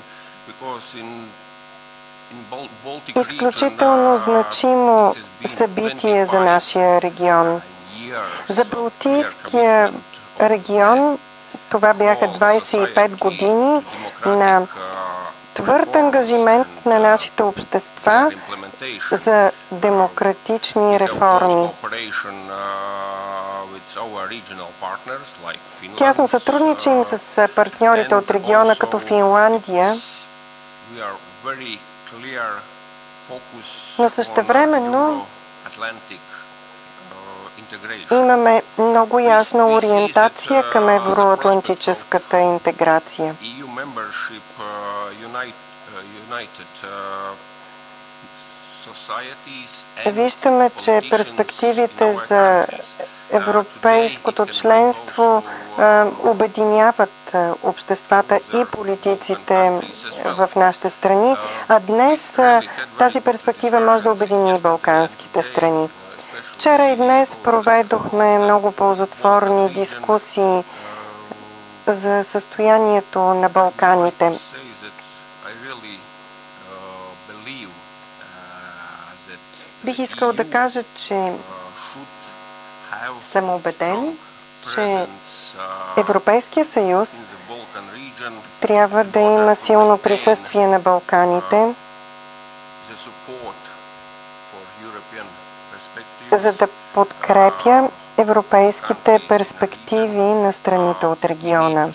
Speaker 5: изключително значимо събитие за нашия регион. За Балтийския регион това бяха двадесет и пет години на твърд ангажимент на нашите общества за демократични реформи. Тясно сътрудничим с партньорите от региона като Финландия, но същевременно имаме много ясна ориентация към евроатлантическата интеграция. Виждаме, че перспективите за европейското членство а, обединяват а, обществата и политиците в нашите страни, а днес а, тази перспектива може да обедини и балканските страни. Вчера и днес проведохме много ползотворни дискусии за състоянието на Балканите. Бих искал да кажа, че съм убеден, че Европейския съюз трябва да има силно присъствие на Балканите, за да подкрепя европейските перспективи на страните от региона.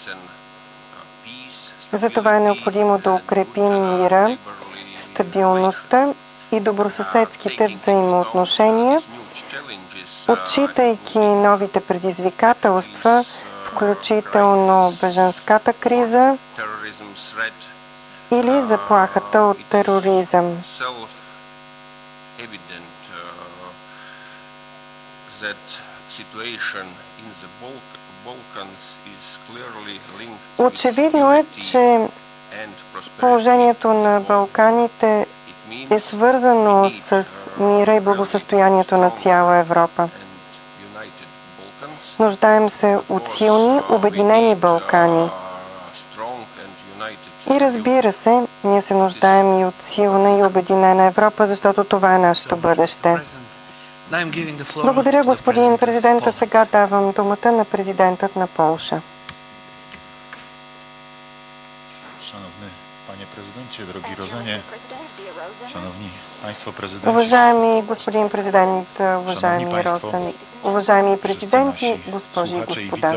Speaker 5: Затова е необходимо да укрепим мира, стабилността и добросъседските взаимоотношения, отчитайки новите предизвикателства, включително бежанската криза или заплахата от тероризъм. Очевидно е, че положението на Балканите е свързано с мира и благосъстоянието на цяла Европа. Нуждаем се от силни, обединени Балкани. И разбира се, ние се нуждаем и от силна и обединена Европа, защото това е нашето бъдеще. Благодаря, господин президента. Сега давам думата на президентът на Полша. Уважаеми господин президент, уважаеми Росен, уважаеми президенти, госпожи и господа.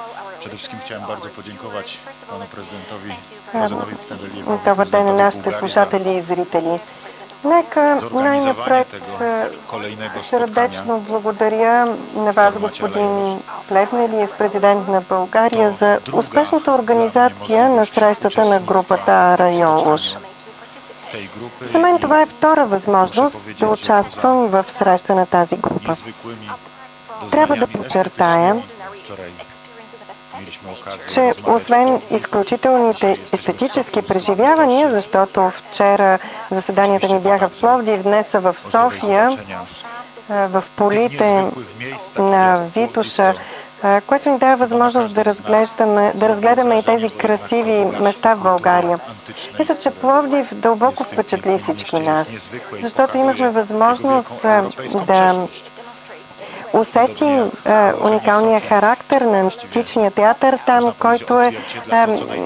Speaker 5: Добър ден на нашите слушатели и зрители. Нека най-напред сърдечно благодаря на вас, господин Плевнелиев, президент на България, за успешната организация на срещата на групата Ара-Йолуш. За мен това е втора възможност да участвам в среща на тази група. Трябва да подчертая, че освен изключителните естетически преживявания, защото вчера заседанията ни бяха в Пловдив, днес са в София, в полите на Витоша, което ни дава възможност да разгледаме, да разгледаме и тези красиви места в България. Мисля, че Пловдив дълбоко впечатли всички нас, защото имахме възможност да усетим е, уникалния характер на античния театър там, който е, е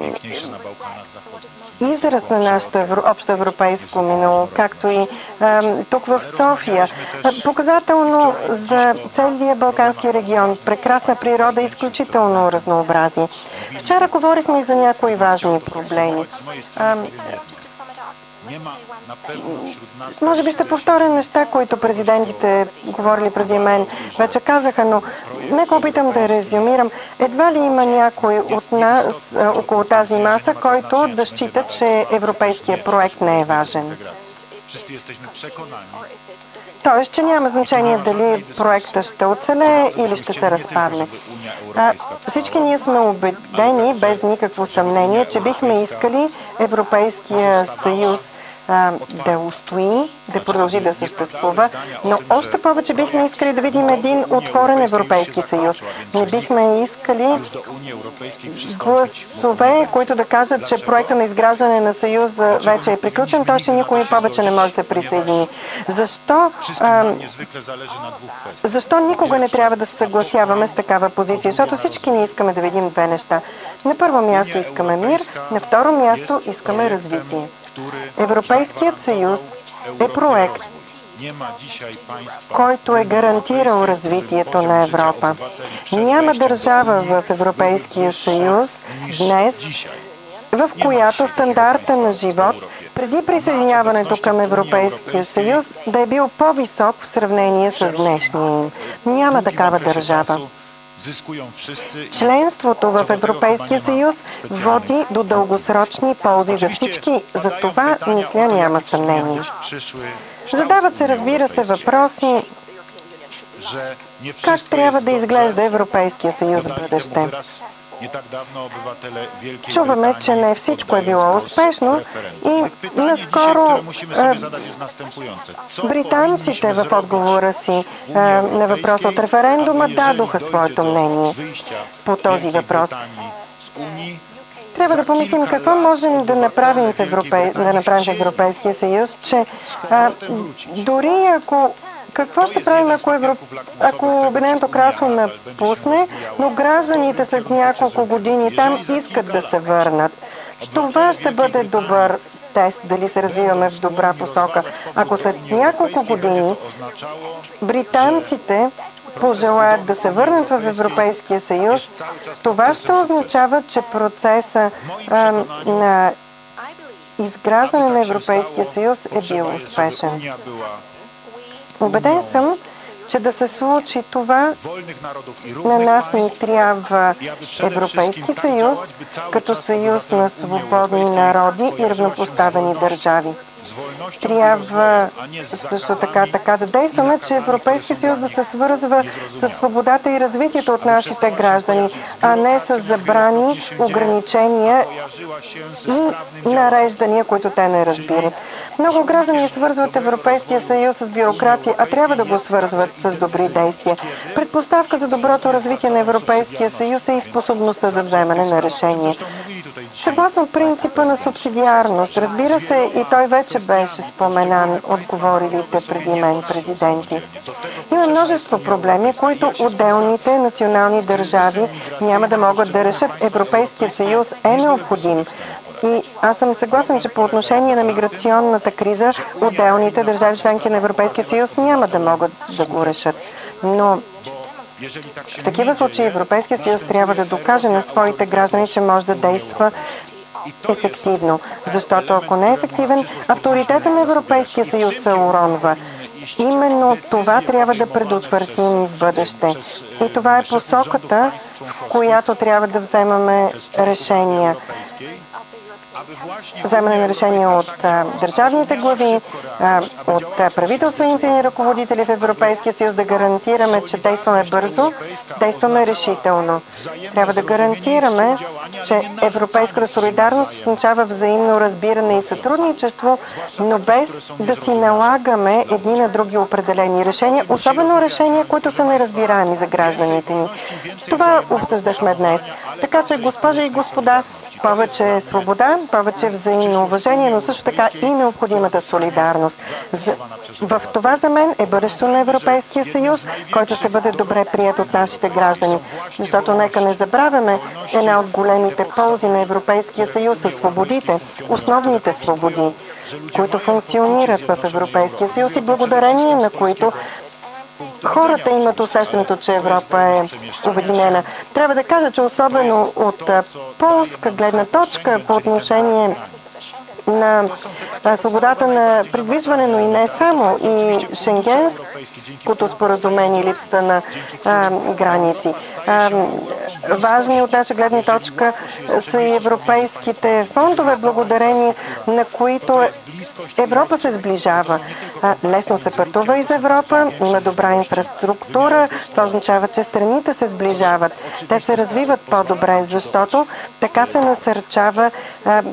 Speaker 5: израз на нашето евро, общо европейско минало, както и е, тук в София. Показателно за целия Балкански регион. Прекрасна природа и изключително разнообразие. Вчера говорихме и за някои важни проблеми. Е, Може би ще повторя неща, които президентите говорили преди мен вече казаха, но нека опитам да резюмирам. Едва ли има някой от нас около тази маса, който да счита, че европейският проект не е важен. Тоест, че няма значение дали проекта ще оцелее или ще се разпадне. А, всички ние сме убедени, без никакво съмнение, че бихме искали Европейския съюз да устои, да продължи да съществува, но още повече бихме искали да видим един отворен Европейски съюз. Не бихме искали гласове, които да кажат, че проекта на изграждане на съюза вече е приключен, т.е. че никой повече не може да присъедини. Защо, а, защо никога не трябва да се съгласяваме с такава позиция? Защото всички ние искаме да видим две неща. На първо място искаме мир, на второ място искаме развитие. Европейският съюз е проект, който е гарантирал развитието на Европа. Няма държава в Европейския съюз днес, в която стандарта на живот преди присъединяването към Европейския съюз да е бил по-висок в сравнение с днешния им. Няма такава държава. Членството в Европейския съюз води до дългосрочни ползи за всички. За това, мисля, няма съмнение. Задават се, разбира се, въпроси как трябва да изглежда Европейския съюз в бъдеще. Чуваме, че не всичко е било успешно и наскоро е, британците в отговора си е, на въпрос от референдума дадоха своето мнение по този въпрос. Трябва да помислим какво можем да направим в, Европей... да направим в Европейския съюз, че а, дори ако какво ще правим, ако, Евро... ако Обединеното кралство напусне, но гражданите след няколко години там искат да се върнат? Това ще бъде добър тест, дали се развиваме в добра посока. Ако след няколко години британците пожелаят да се върнат в Европейския съюз, това ще означава, че процеса а, на изграждане на Европейския съюз е бил успешен. Убеден съм, че да се случи това, на нас ни трябва Европейски съюз като съюз на свободни народи и равнопоставени държави. Трябва също така, така да действаме, че Европейския съюз да се свързва с свободата и развитието от нашите граждани, а не с забрани, ограничения и нареждания, които те не разбират. Много граждани свързват Европейския съюз с бюрокрация, а трябва да го свързват с добри действия. Предпоставка за доброто развитие на Европейския съюз е и способността за вземане на решение. Съгласно принципа на субсидиарност, разбира се, и той вече беше споменан от говорилите преди мен президенти. Има множество проблеми, които отделните национални държави няма да могат да решат. Европейският съюз е необходим. И аз съм съгласен, че по отношение на миграционната криза, отделните държави членки на Европейския съюз няма да могат да го решат. Но в такива случаи Европейския съюз трябва да докаже на своите граждани, че може да действа ефективно. Защото ако не е ефективен, авторитетът на Европейския съюз се уронва. Именно това трябва да предотвратим в бъдеще. И това е посоката, в която трябва да вземаме решения. Вземане на решения от а, държавните глави, а, от а, правителствените ни ръководители в Европейския съюз, да гарантираме, че действаме бързо, действаме решително. Трябва да гарантираме, че европейската солидарност означава взаимно разбиране и сътрудничество, но без да си налагаме едни на други определени решения, особено решения, които са неразбираеми за гражданите ни. Това обсъждахме днес. Така че, госпожи и господа, повече свобода, повече взаимно уважение, но също така и необходимата солидарност. В това за мен е бъдещето на Европейския съюз, който ще бъде добре прият от нашите граждани. Защото нека не забравяме, една от големите ползи на Европейския съюз са свободите, основните свободи, които функционират в Европейския съюз и благодарение на които хората имат усещането, че Европа е обединена. Трябва да кажа, че особено от полска гледна точка по отношение на свободата на придвижване, но и не само, и Шенгенското споразумение, липсата на а, граници. А, важни от наша гледна точка са и европейските фондове, благодарение на които Европа се сближава. А, лесно се пътува из Европа, има добра инфраструктура, това означава, че страните се сближават. Те се развиват по-добре, защото така се насърчава а,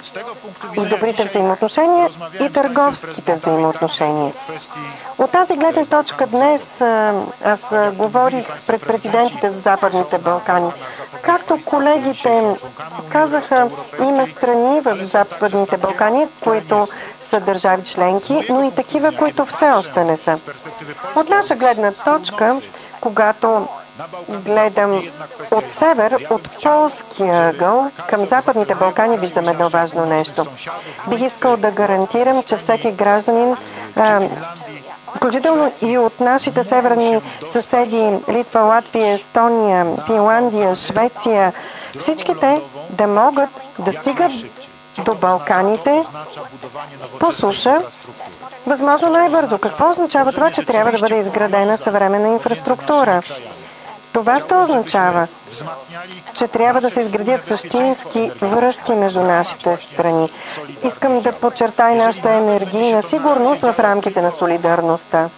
Speaker 5: и добрите взаимоотношения и търговските взаимоотношения. От тази гледна точка днес аз говорих пред президентите за Западните Балкани. Както колегите казаха, има страни в Западните Балкани, които са държави членки, но и такива, които все още не са. От наша гледна точка, когато гледам от север, от полския ъгъл към Западните Балкани, виждаме едно важно нещо. Бих искал да гарантирам, че всеки гражданин, а, включително и от нашите северни съседи Литва, Латвия, Естония, Финландия, Швеция, всичките да могат да стигат до Балканите по суша възможно най-бързо. Какво означава това, че трябва да бъде изградена съвременна инфраструктура? Това ще означава, че трябва да се изградят същински връзки между нашите страни. Искам да подчертая нашата енергийна сигурност в рамките на солидарността.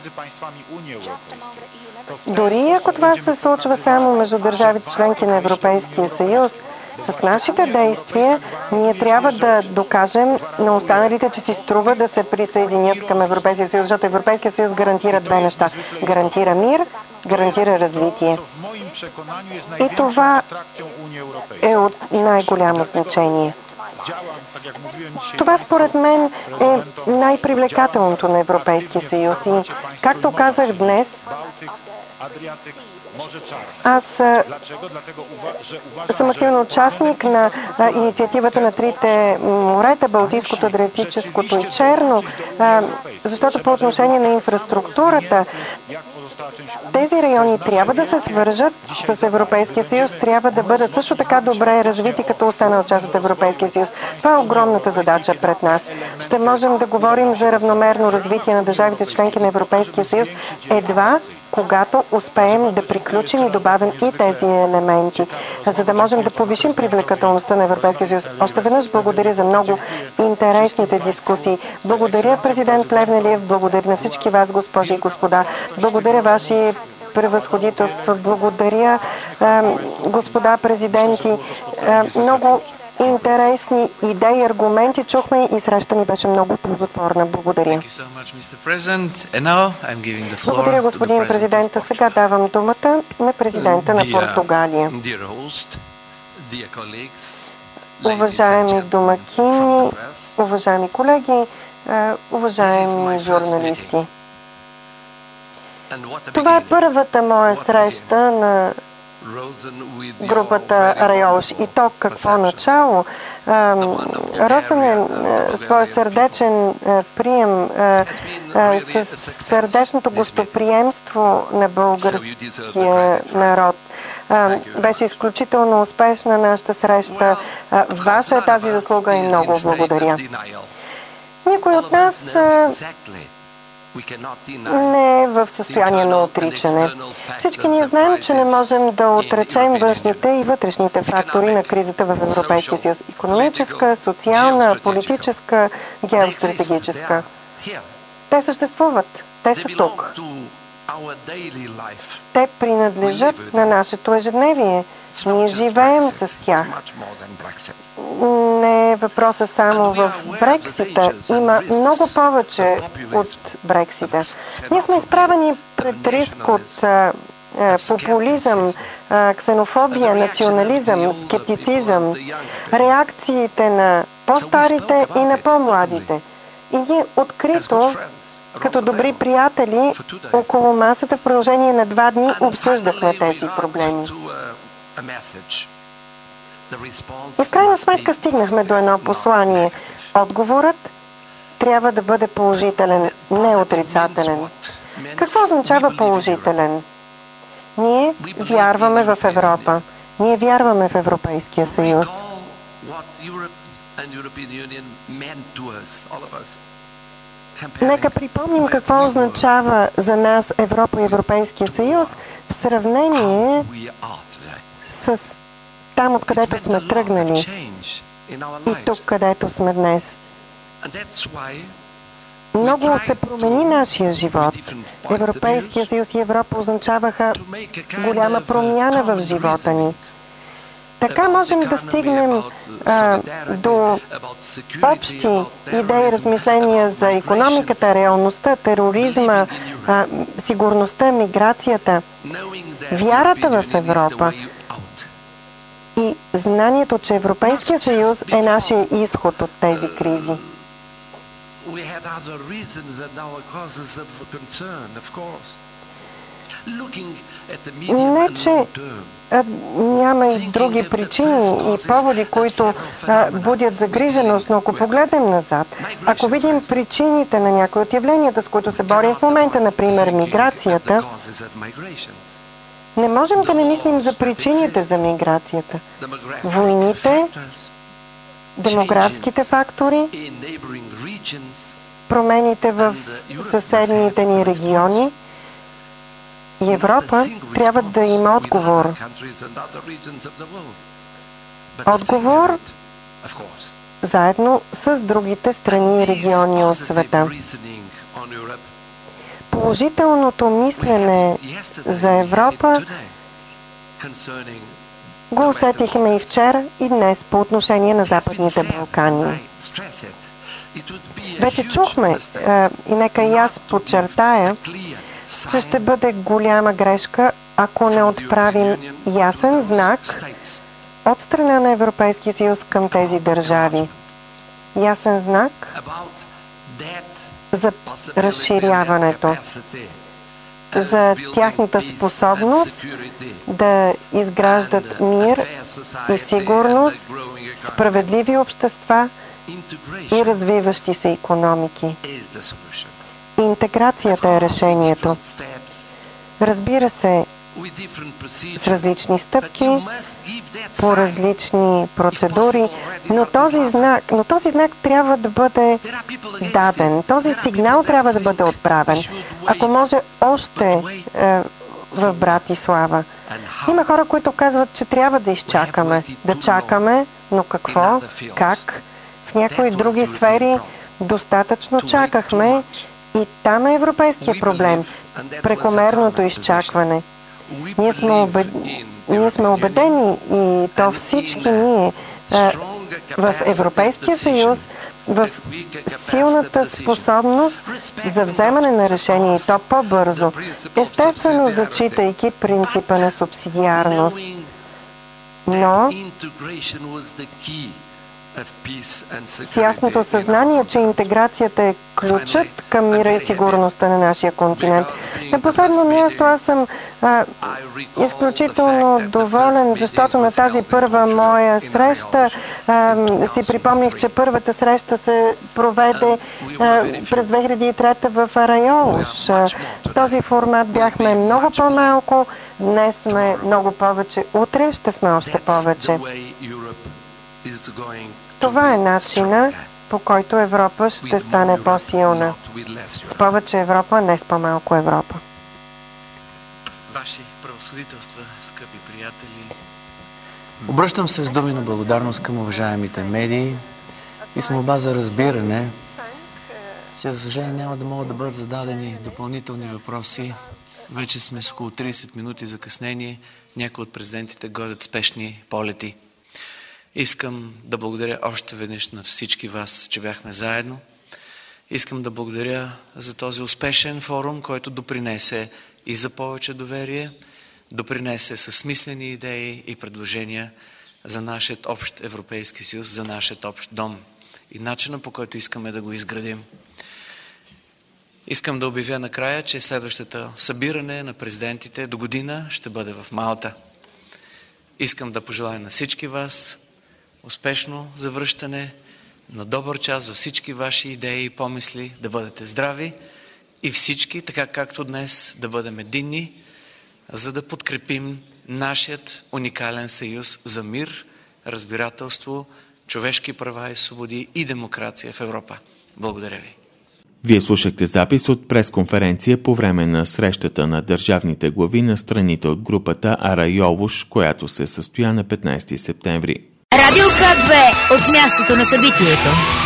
Speaker 5: Дори ако това се случва само между държавите членки на Европейския съюз, с нашите действия ние трябва да докажем на останалите, че си струва да се присъединят към Европейския съюз, защото Европейския съюз гарантира две неща. Гарантира мир, гарантира развитие. И това е от най-голямо значение. Това според мен е най-привлекателното на Европейския съюз. И както казах днес, аз съм активен участник на инициативата на трите морета, Балтийското, Адриатическото и Черно, защото по отношение на инфраструктурата, тези райони трябва да се свържат с Европейския съюз, трябва да бъдат също така добре развити като останал част от Европейския съюз. Това е огромната задача пред нас. Ще можем да говорим за равномерно развитие на държавите членки на Европейския съюз едва когато успеем да приключим и добавим и тези елементи, за да можем да повишим привлекателността на Европейския съюз. Още веднъж благодаря за много интересните дискусии. Благодаря президент Плевнелиев, благодаря на всички вас, госпожи и господа. Благодаря ваши превъзходителства, благодаря господа президенти. Много интересни идеи, аргументи чухме и среща ни беше много ползотворна. Благодаря. Благодаря, господин президента. Сега давам думата на президента на Португалия. Уважаеми домакини, уважаеми колеги, уважаеми журналисти. Това е първата моя среща на групата Арайолуш. И то какво начало? Росен е своя сърдечен прием, с сърдечното гостоприемство на българския народ. Беше изключително успешна нашата среща. Ваша е тази заслуга и много благодаря. Никой от нас не е в състояние на отричане. Всички ние знаем, че не можем да отречем външните и вътрешните фактори на кризата в Европейския съюз. Икономическа, социална, политическа, геостратегическа. Те съществуват. Те са тук. Те принадлежат на нашето ежедневие. Ние живеем с тях. Не е въпроса само в Брексита. Има много повече от Брексита. Ние сме изправени пред риск от а, а, популизъм, а, ксенофобия, национализъм, скептицизъм, реакциите на по-старите и на по-младите. И ние открито, като добри приятели, около масата в продължение на два дни обсъждахме тези проблеми. И в крайна сметка стигнахме до едно послание. Отговорът трябва да бъде положителен, не отрицателен. Какво означава положителен? Ние вярваме в Европа. Ние вярваме в Европейския съюз. Нека припомним какво означава за нас Европа и Европейския съюз в сравнение с там, откъдето сме тръгнали и тук, където сме днес. Много се промени нашия живот. Европейския съюз и Европа означаваха голяма промяна в живота ни. Така можем да стигнем а, до общи идеи, размишления за икономиката, реалността, тероризма, а, сигурността, миграцията, вярата в Европа и знанието, че Европейския съюз е нашия изход от тези кризи. Не, че а, няма и други причини и поводи, които а, будят загриженост, но ако погледнем назад, ако видим причините на някои от явленията, с които се борим в момента, например миграцията, не можем да не мислим за причините за миграцията. Войните, демографските фактори, промените в съседните ни региони, и Европа трябва да има отговор. Отговор заедно с другите страни и региони от света. Положителното мислене за Европа го усетихме и вчера, и днес по отношение на Западните Балкани. Вече чухме, и нека и аз подчертая, че ще бъде голяма грешка, ако не отправим ясен знак от страна на Европейския съюз към тези държави. Ясен знак за разширяването, за тяхната способност да изграждат мир и сигурност, справедливи общества и развиващи се икономики. Интеграцията е решението. Разбира се, с различни стъпки, по различни процедури, но този знак, но този знак трябва да бъде даден. Този сигнал трябва да бъде отправен. Ако може още е, в Братислава. Има хора, които казват, че трябва да изчакаме. Да чакаме, но какво? Как? В някои други сфери достатъчно чакахме и там е европейския проблем. Прекомерното изчакване. Ние сме, убед... ние сме убедени, и то всички ние в Европейския съюз, в силната способност за вземане на решение, и то по-бързо, естествено зачитайки принципа на субсидиарност. Но с ясното съзнание, че интеграцията е ключът към мира и сигурността на нашия континент. На последно място аз съм а, изключително доволен, защото на тази първа моя среща а, си припомних, че първата среща се проведе а, през две хиляди и трета в Арайолуш. В този формат бяхме много по-малко, днес сме много повече, утре ще сме още повече. Това е начина, по който Европа ще стане по-силна. С повече Европа, не с по-малко Европа.
Speaker 3: Ваши превъзходителства, скъпи приятели, обръщам се с думи на благодарност към уважаемите медии и с молба за разбиране, че за съжаление няма да могат да бъдат зададени допълнителни въпроси. Вече сме с около трийсет минути закъснение. Някои от президентите годят спешни полети. Искам да благодаря още веднъж на всички вас, че бяхме заедно. Искам да благодаря за този успешен форум, който допринесе и за повече доверие, допринесе със смислени идеи и предложения за нашият общ Европейски съюз, за нашият общ дом и начина, по който искаме да го изградим. Искам да обявя накрая, че следващото събиране на президентите до година ще бъде в Малта. Искам да пожелая на всички вас успешно завръщане, на добър час във всички ваши идеи и помисли, да бъдете здрави и всички, така както днес, да бъдем единни, за да подкрепим нашият уникален съюз за мир, разбирателство, човешки права и свободи и демокрация в Европа. Благодаря ви.
Speaker 2: Вие слушахте запис от пресконференция по време на срещата на държавните глави на страните от групата Арайолуш, която се състоя на петнайсети септември.
Speaker 1: Радио К две от мястото на събитието.